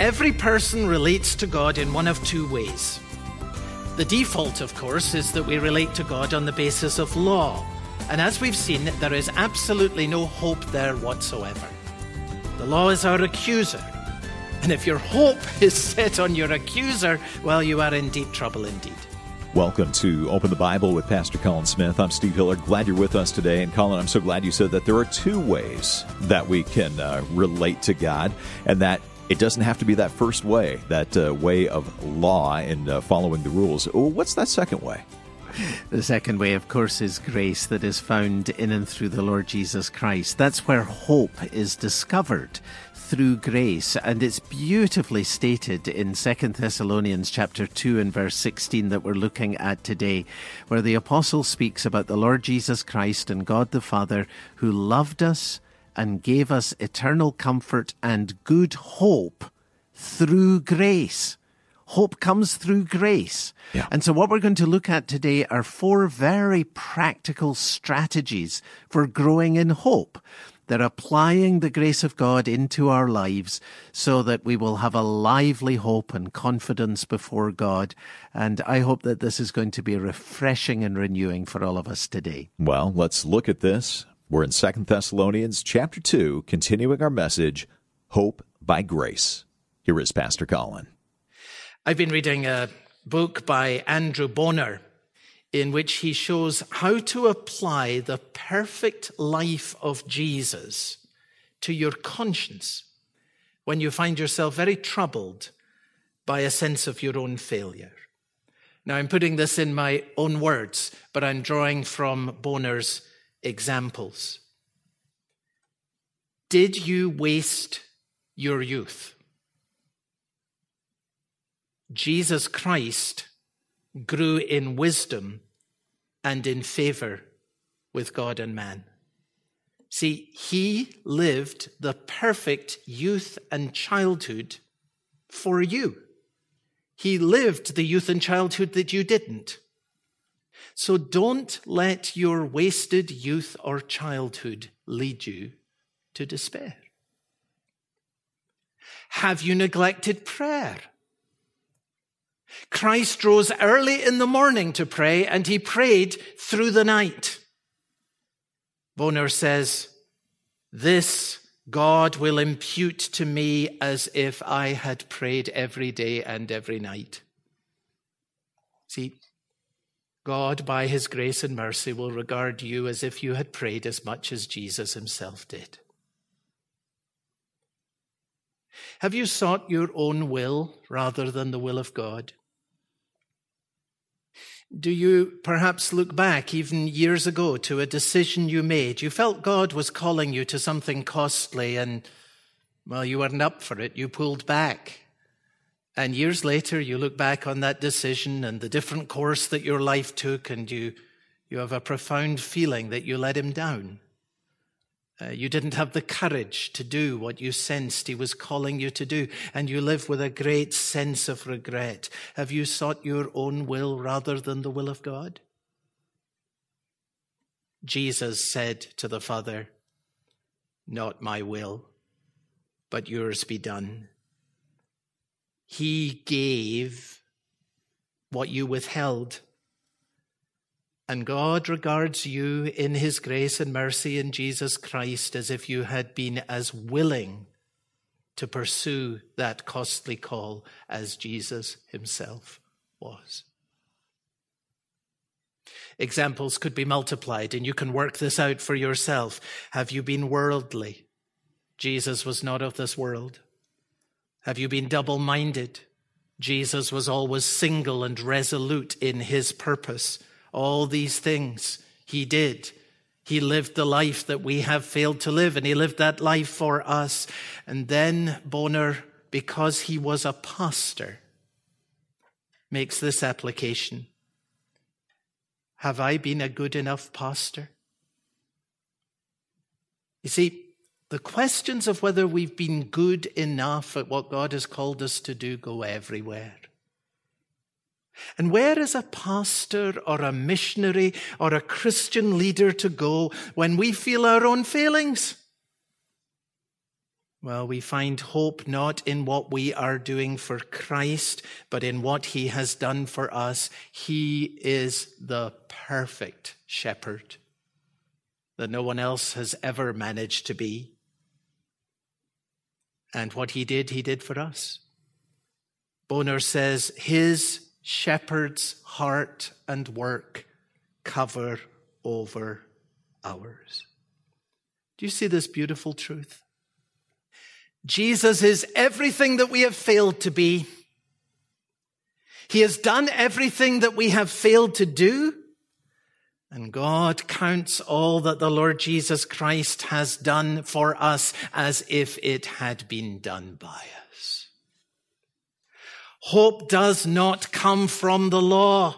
Every person relates to God in one of two ways. The default, of course, is that we relate to God on the basis of law. And as we've seen, there is absolutely no hope there whatsoever. The law is our accuser. And if your hope is set on your accuser, well, you are in deep trouble indeed. Welcome to Open the Bible with Pastor Colin Smith. I'm Steve Hiller. Glad you're with us today. And Colin, I'm so glad you said that there are two ways that we can relate to God, and that it doesn't have to be that first way, that way of law and following the rules. What's that second way? The second way, of course, is grace that is found in and through the Lord Jesus Christ. That's where hope is discovered, through grace. And it's beautifully stated in 2 Thessalonians chapter 2 and verse 16 that we're looking at today, where the apostle speaks about the Lord Jesus Christ and God the Father, who loved us and gave us eternal comfort and good hope through grace. Hope comes through grace. Yeah. And so what we're going to look at today are four very practical strategies for growing in hope. They're applying the grace of God into our lives so that we will have a lively hope and confidence before God. And I hope that this is going to be refreshing and renewing for all of us today. Well, let's look at this. We're in 2 Thessalonians chapter 2, continuing our message, Hope by Grace. Here is Pastor Colin. I've been reading a book by Andrew Bonar in which he shows how to apply the perfect life of Jesus to your conscience when you find yourself very troubled by a sense of your own failure. Now, I'm putting this in my own words, but I'm drawing from Bonar's examples. Did you waste your youth? Jesus Christ grew in wisdom and in favor with God and man. See, he lived the perfect youth and childhood for you. He lived the youth and childhood that you didn't. So don't let your wasted youth or childhood lead you to despair. Have you neglected prayer? Christ rose early in the morning to pray, and he prayed through the night. Bonar says, this God will impute to me as if I had prayed every day and every night. See, God, by his grace and mercy, will regard you as if you had prayed as much as Jesus himself did. Have you sought your own will rather than the will of God? Do you perhaps look back even years ago to a decision you made? You felt God was calling you to something costly and, well, you weren't up for it. You pulled back. And years later, you look back on that decision and the different course that your life took, and you have a profound feeling that you let him down. You didn't have the courage to do what you sensed he was calling you to do, and you live with a great sense of regret. Have you sought your own will rather than the will of God? Jesus said to the Father, not my will, but yours be done. He gave what you withheld. And God regards you in his grace and mercy in Jesus Christ as if you had been as willing to pursue that costly call as Jesus himself was. Examples could be multiplied, and you can work this out for yourself. Have you been worldly? Jesus was not of this world. Have you been double-minded? Jesus was always single and resolute in his purpose. All these things he did. He lived the life that we have failed to live, and he lived that life for us. And then Bonar, because he was a pastor, makes this application. Have I been a good enough pastor? You see, the questions of whether we've been good enough at what God has called us to do go everywhere. And where is a pastor or a missionary or a Christian leader to go when we feel our own failings? Well, we find hope not in what we are doing for Christ, but in what he has done for us. He is the perfect shepherd that no one else has ever managed to be. And what he did for us. Bonar says, his shepherd's heart and work cover over ours. Do you see this beautiful truth? Jesus is everything that we have failed to be. He has done everything that we have failed to do. And God counts all that the Lord Jesus Christ has done for us as if it had been done by us. Hope does not come from the law.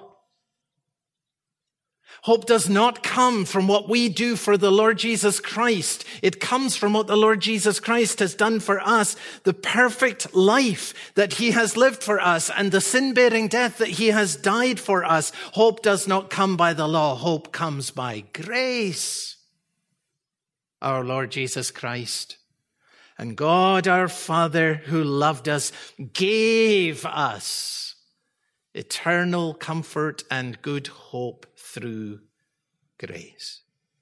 Hope does not come from what we do for the Lord Jesus Christ. It comes from what the Lord Jesus Christ has done for us, the perfect life that he has lived for us and the sin-bearing death that he has died for us. Hope does not come by the law. Hope comes by grace. Our Lord Jesus Christ and God our Father who loved us gave us eternal comfort and good hope through grace.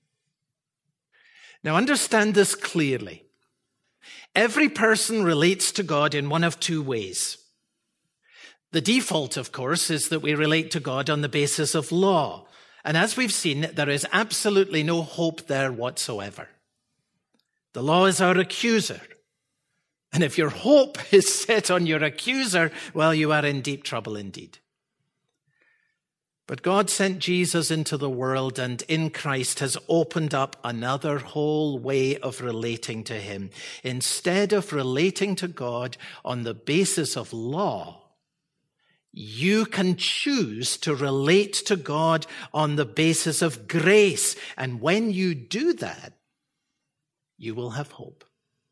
Now understand this clearly. Every person relates to God in one of two ways. The default, of course, is that we relate to God on the basis of law. And as we've seen, there is absolutely no hope there whatsoever. The law is our accuser. And if your hope is set on your accuser, well, you are in deep trouble indeed. But God sent Jesus into the world and in Christ has opened up another whole way of relating to him. Instead of relating to God on the basis of law, you can choose to relate to God on the basis of grace. And when you do that, you will have hope.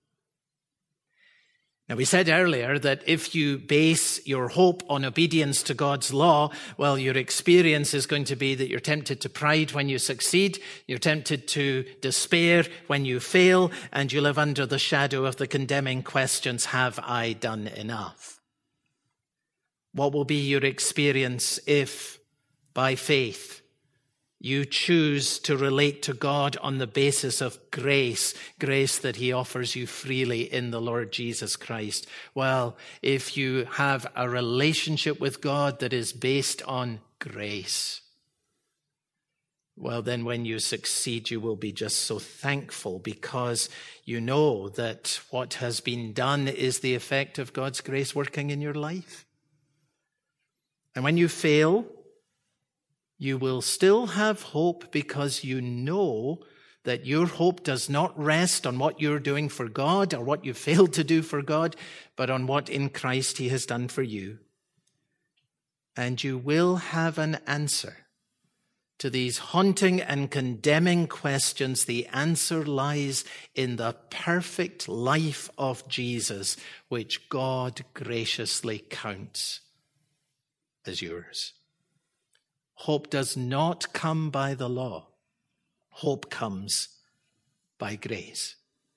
Now, we said earlier that if you base your hope on obedience to God's law, well, your experience is going to be that you're tempted to pride when you succeed, you're tempted to despair when you fail, and you live under the shadow of the condemning questions, have I done enough? What will be your experience if, by faith, you choose to relate to God on the basis of grace that he offers you freely in the Lord Jesus Christ? Well, if you have a relationship with God that is based on grace, well, then when you succeed, you will be just so thankful because you know that what has been done is the effect of God's grace working in your life. And when you fail, you will still have hope because you know that your hope does not rest on what you're doing for God or what you failed to do for God, but on what in Christ he has done for you. And you will have an answer to these haunting and condemning questions. The answer lies in the perfect life of Jesus, which God graciously counts as yours. Hope does not come by the law. Hope comes by grace.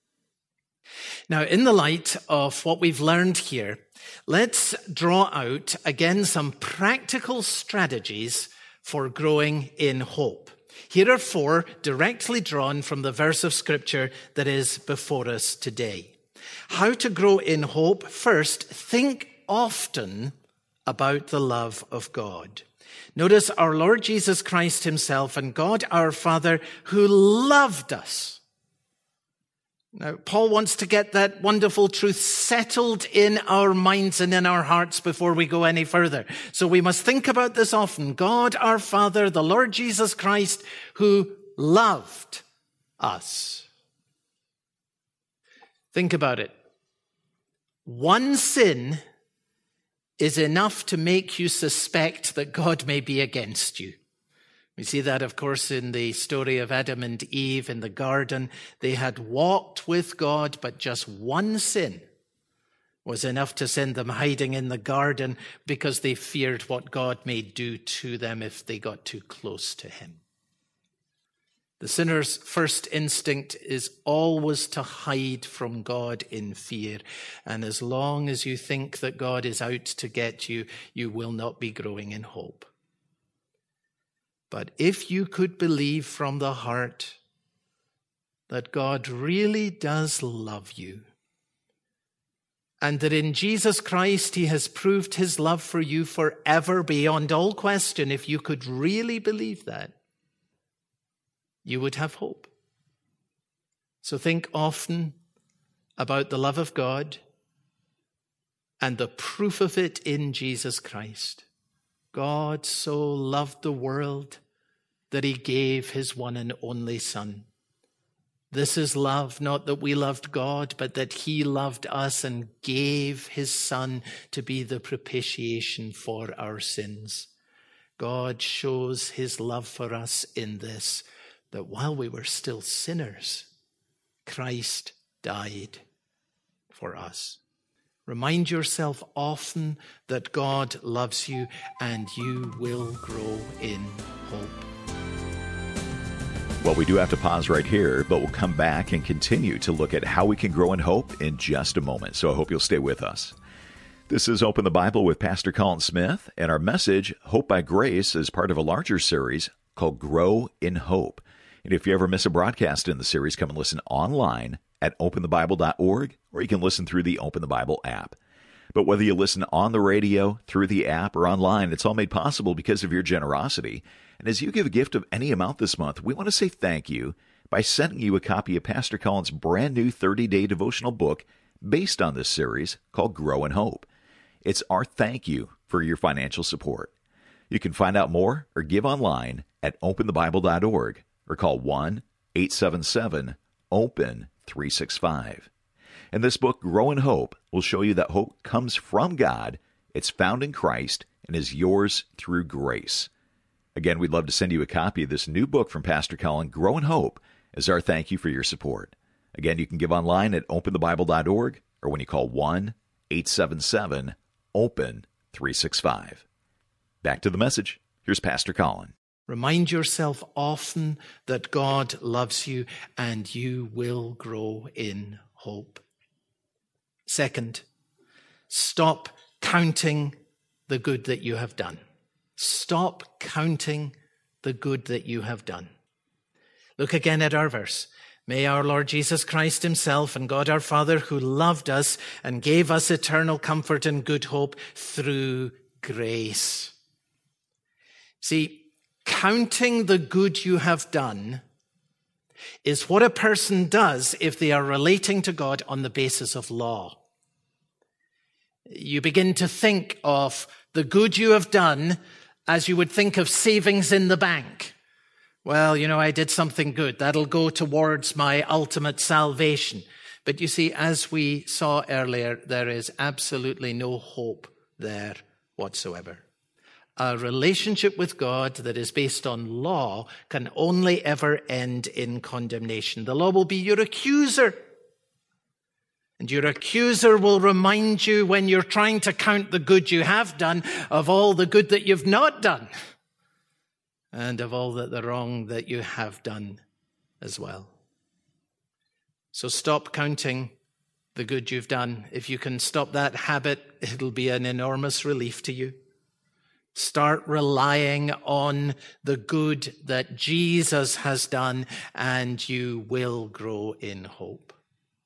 Now, in the light of what we've learned here, let's draw out again some practical strategies for growing in hope. Here are 4 directly drawn from the verse of Scripture that is before us today. How to grow in hope? First, think often about the love of God. Notice our Lord Jesus Christ himself and God our Father who loved us. Now, Paul wants to get that wonderful truth settled in our minds and in our hearts before we go any further. So we must think about this often. God our Father, the Lord Jesus Christ, who loved us. Think about it. One sin is enough to make you suspect that God may be against you. We see that, of course, in the story of Adam and Eve in the garden. They had walked with God, but just one sin was enough to send them hiding in the garden because they feared what God may do to them if they got too close to him. The sinner's first instinct is always to hide from God in fear. And as long as you think that God is out to get you, you will not be growing in hope. But if you could believe from the heart that God really does love you, and that in Jesus Christ he has proved his love for you forever beyond all question, if you could really believe that, you would have hope. So think often about the love of God and the proof of it in Jesus Christ. God so loved the world that he gave his one and only Son. This is love, not that we loved God, but that he loved us and gave his Son to be the propitiation for our sins. God shows his love for us in this, that while we were still sinners, Christ died for us. Remind yourself often that God loves you and you will grow in hope. Well, we do have to pause right here, but we'll come back and continue to look at how we can grow in hope in just a moment. So I hope you'll stay with us. This is Open the Bible with Pastor Colin Smith, and our message, Hope by Grace, is part of a larger series called Grow in Hope. And if you ever miss a broadcast in the series, come and listen online at openthebible.org, or you can listen through the Open the Bible app. But whether you listen on the radio, through the app, or online, it's all made possible because of your generosity. And as you give a gift of any amount this month, we want to say thank you by sending you a copy of Pastor Colin's brand new 30-day devotional book based on this series called Grow in Hope. It's our thank you for your financial support. You can find out more or give online at openthebible.org or call 1-877-OPEN-365. And this book, Grow in Hope, will show you that hope comes from God, it's found in Christ, and is yours through grace. Again, we'd love to send you a copy of this new book from Pastor Colin, Grow in Hope, as our thank you for your support. Again, you can give online at openthebible.org or when you call 1-877-OPEN-365. Back to the message. Here's Pastor Colin. Remind yourself often that God loves you and you will grow in hope. Second, stop counting the good that you have done. Stop counting the good that you have done. Look again at our verse. May our Lord Jesus Christ himself and God our Father, who loved us and gave us eternal comfort and good hope through grace. See, counting the good you have done is what a person does if they are relating to God on the basis of law. You begin to think of the good you have done as you would think of savings in the bank. Well, I did something good. That'll go towards my ultimate salvation. But you see, as we saw earlier, there is absolutely no hope there whatsoever. A relationship with God that is based on law can only ever end in condemnation. The law will be your accuser. And your accuser will remind you when you're trying to count the good you have done of all the good that you've not done and of all the wrong that you have done as well. So stop counting the good you've done. If you can stop that habit, it'll be an enormous relief to you. Start relying on the good that Jesus has done, and you will grow in hope.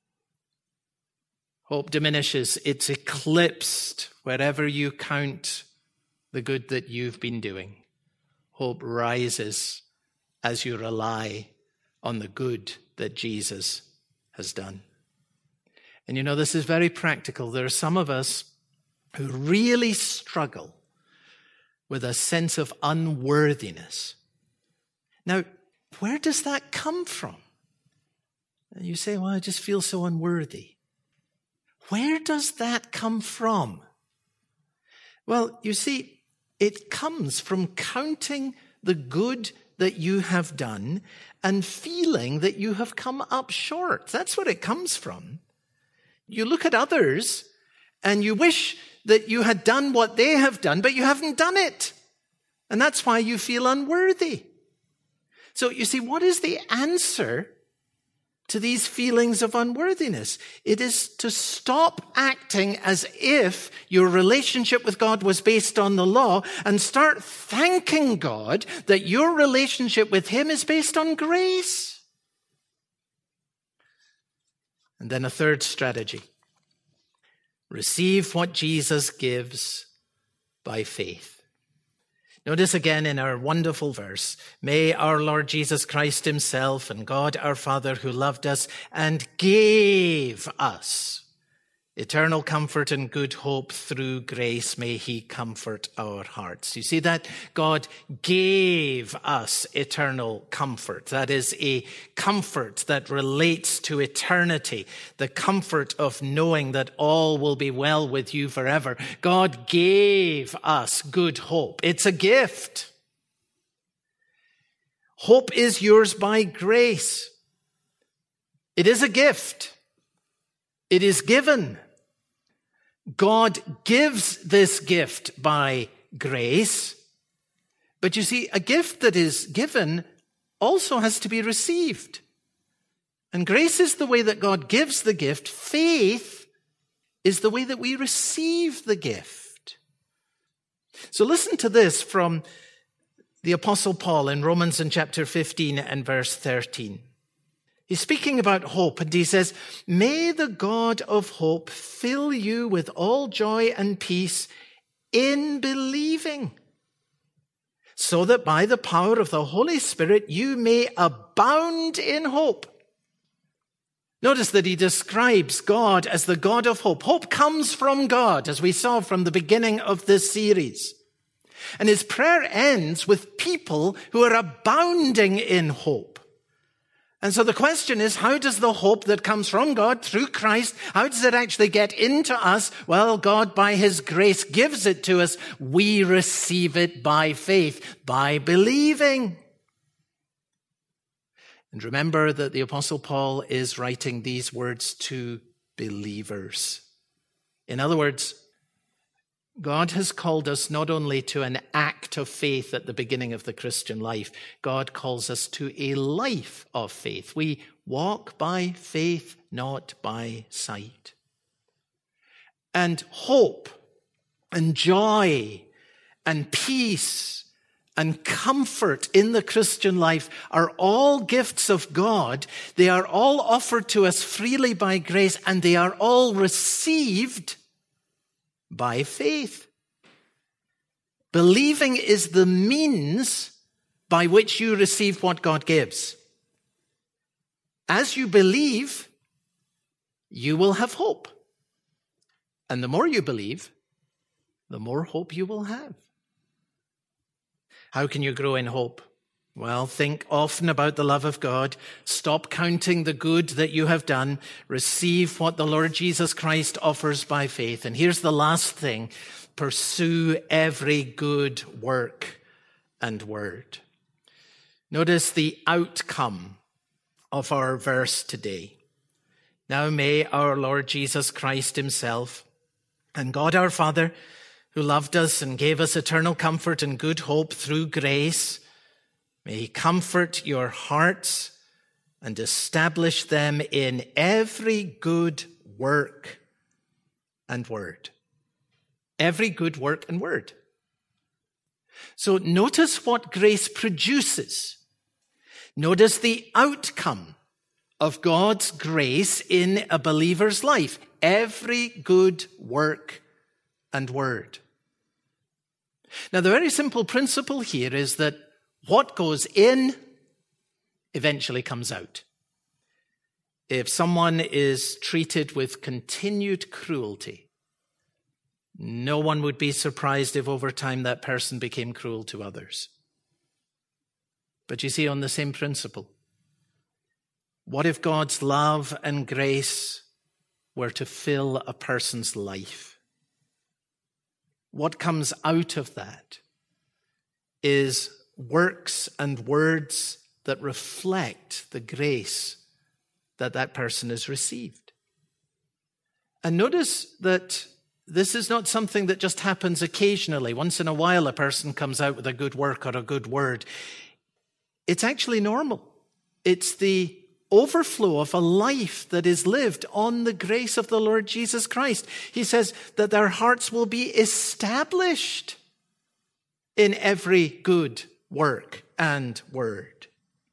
Hope diminishes. It's eclipsed wherever you count the good that you've been doing. Hope rises as you rely on the good that Jesus has done. And this is very practical. There are some of us who really struggle with a sense of unworthiness. Now, where does that come from? And you say, well, I just feel so unworthy. Where does that come from? Well, you see, it comes from counting the good that you have done and feeling that you have come up short. That's what it comes from. You look at others and you wish that you had done what they have done, but you haven't done it. And that's why you feel unworthy. So you see, what is the answer to these feelings of unworthiness? It is to stop acting as if your relationship with God was based on the law and start thanking God that your relationship with him is based on grace. And then a third strategy. Receive what Jesus gives by faith. Notice again in our wonderful verse, may our Lord Jesus Christ himself and God our Father who loved us and gave us eternal comfort and good hope through grace, may he comfort our hearts. You see that? God gave us eternal comfort. That is a comfort that relates to eternity, the comfort of knowing that all will be well with you forever. God gave us good hope. It's a gift. Hope is yours by grace. It is a gift. It is given. God gives this gift by grace, but you see, a gift that is given also has to be received. And grace is the way that God gives the gift. Faith is the way that we receive the gift. So listen to this from the Apostle Paul in Romans in chapter 15 and verse 13. He's speaking about hope, and he says, may the God of hope fill you with all joy and peace in believing, so that by the power of the Holy Spirit you may abound in hope. Notice that he describes God as the God of hope. Hope comes from God, as we saw from the beginning of this series. And his prayer ends with people who are abounding in hope. And so the question is, how does the hope that comes from God through Christ, how does it actually get into us? Well, God, by his grace, gives it to us. We receive it by faith, by believing. And remember that the Apostle Paul is writing these words to believers. In other words, God has called us not only to an act of faith at the beginning of the Christian life, God calls us to a life of faith. We walk by faith, not by sight. And hope and joy and peace and comfort in the Christian life are all gifts of God. They are all offered to us freely by grace, and they are all received by faith. Believing is the means by which you receive what God gives. As you believe, you will have hope. And the more you believe, the more hope you will have. How can you grow in hope? Well, think often about the love of God. Stop counting the good that you have done. Receive what the Lord Jesus Christ offers by faith. And here's the last thing. Pursue every good work and word. Notice the outcome of our verse today. Now may our Lord Jesus Christ himself and God our Father, who loved us and gave us eternal comfort and good hope through grace, may he comfort your hearts and establish them in every good work and word. Every good work and word. So notice what grace produces. Notice the outcome of God's grace in a believer's life. Every good work and word. Now, the very simple principle here is that what goes in eventually comes out. If someone is treated with continued cruelty, no one would be surprised if over time that person became cruel to others. But you see, on the same principle, what if God's love and grace were to fill a person's life? What comes out of that is works and words that reflect the grace that that person has received. And notice that this is not something that just happens occasionally. Once in a while, a person comes out with a good work or a good word. It's actually normal. It's the overflow of a life that is lived on the grace of the Lord Jesus Christ. He says that their hearts will be established in every good work and word.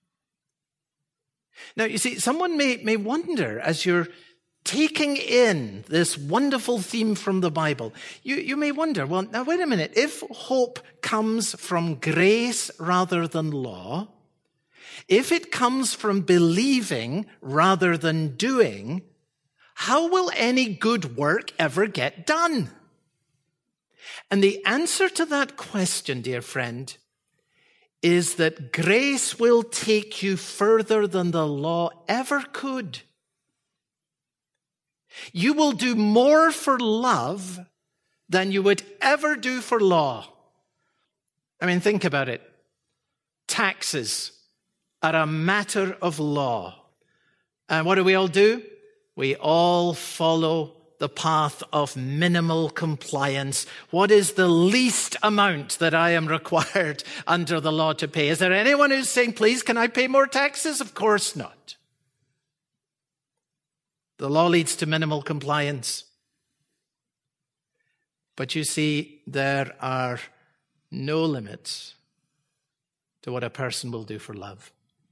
Now, you see, someone may wonder as you're taking in this wonderful theme from the Bible, you may wonder, well, now wait a minute, if hope comes from grace rather than law, if it comes from believing rather than doing, how will any good work ever get done? And the answer to that question, dear friend, is that grace will take you further than the law ever could. You will do more for love than you would ever do for law. I mean, think about it. Taxes are a matter of law. And what do we all do? We all follow the path of minimal compliance. What is the least amount that I am required under the law to pay? Is there anyone who's saying, please, can I pay more taxes? Of course not. The law leads to minimal compliance. But you see, there are no limits to what a person will do for love.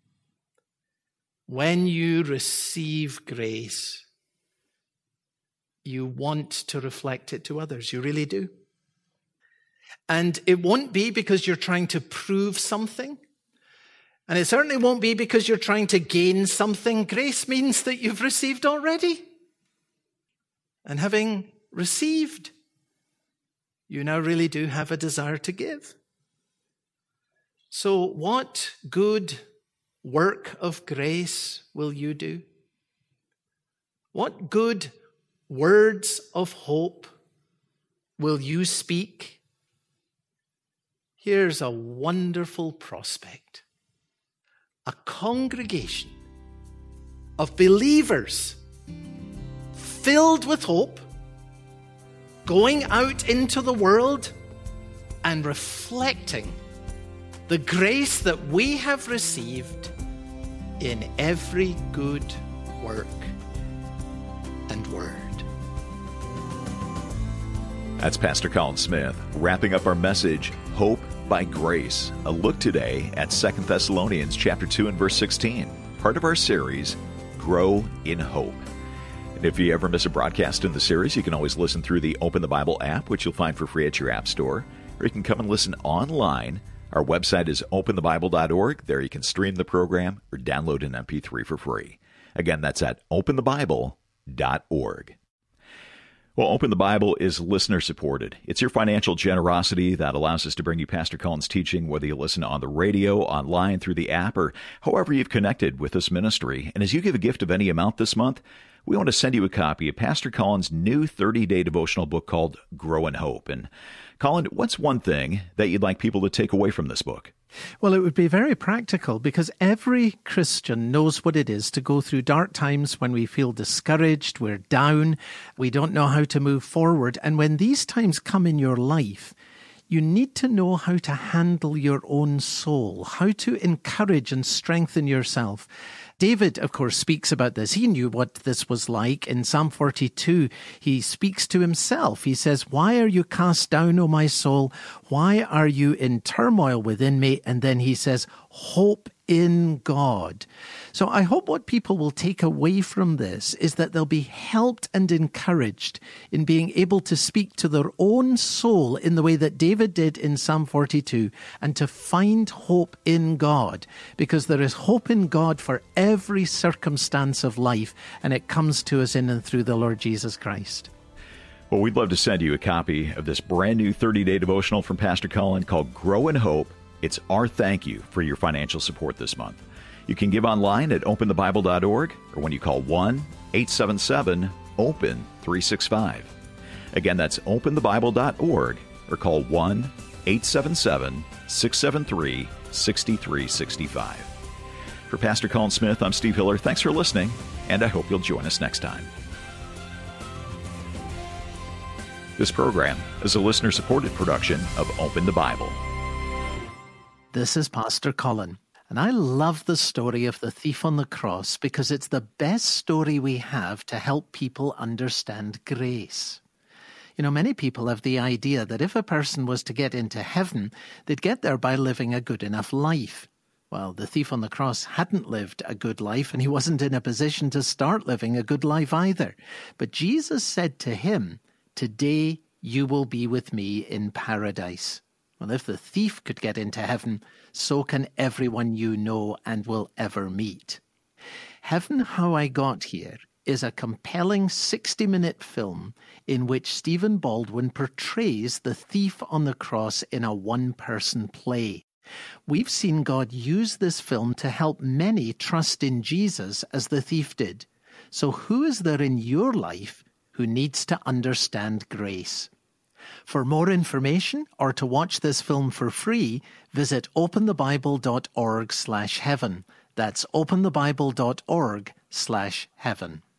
When you receive grace, you want to reflect it to others. You really do. And it won't be because you're trying to prove something. And it certainly won't be because you're trying to gain something. Grace means that you've received already. And having received, you now really do have a desire to give. So what good work of grace will you do? What good words of hope will you speak? Here's a wonderful prospect. A congregation of believers filled with hope, going out into the world and reflecting the grace that we have received in every good work and word. That's Pastor Colin Smith wrapping up our message, Hope by Grace. A look today at 2 Thessalonians chapter 2 and verse 16, part of our series, Grow in Hope. And if you ever miss a broadcast in the series, you can always listen through the Open the Bible app, which you'll find for free at your app store, or you can come and listen online. Our website is openthebible.org. There you can stream the program or download an MP3 for free. Again, that's at openthebible.org. Well, Open the Bible is listener-supported. It's your financial generosity that allows us to bring you Pastor Colin's teaching, whether you listen on the radio, online, through the app, or however you've connected with this ministry. And as you give a gift of any amount this month, we want to send you a copy of Pastor Colin's new 30-day devotional book called Grow in Hope. And Colin, what's one thing that you'd like people to take away from this book? Well, it would be very practical because every Christian knows what it is to go through dark times when we feel discouraged, we're down, we don't know how to move forward. And when these times come in your life, you need to know how to handle your own soul, how to encourage and strengthen yourself. David, of course, speaks about this. He knew what this was like. In Psalm 42, he speaks to himself. He says, "Why are you cast down, O my soul? Why are you in turmoil within me?" And then he says, "Hope in God." So I hope what people will take away from this is that they'll be helped and encouraged in being able to speak to their own soul in the way that David did in Psalm 42 and to find hope in God, because there is hope in God for every circumstance of life, and it comes to us in and through the Lord Jesus Christ. Well, we'd love to send you a copy of this brand new 30-day devotional from Pastor Colin called Grow in Hope. It's our thank you for your financial support this month. You can give online at openthebible.org or when you call 1-877-OPEN-365. Again, that's openthebible.org or call 1-877-673-6365. For Pastor Colin Smith, I'm Steve Hiller. Thanks for listening, and I hope you'll join us next time. This program is a listener-supported production of Open the Bible. This is Pastor Colin. And I love the story of the thief on the cross because it's the best story we have to help people understand grace. You know, many people have the idea that if a person was to get into heaven, they'd get there by living a good enough life. Well, the thief on the cross hadn't lived a good life, and he wasn't in a position to start living a good life either. But Jesus said to him, "Today you will be with me in paradise." Well, if the thief could get into heaven, so can everyone you know and will ever meet. Heaven, How I Got Here is a compelling 60-minute film in which Stephen Baldwin portrays the thief on the cross in a one-person play. We've seen God use this film to help many trust in Jesus as the thief did. So who is there in your life who needs to understand grace? For more information or to watch this film for free, visit openthebible.org/heaven. That's openthebible.org/heaven.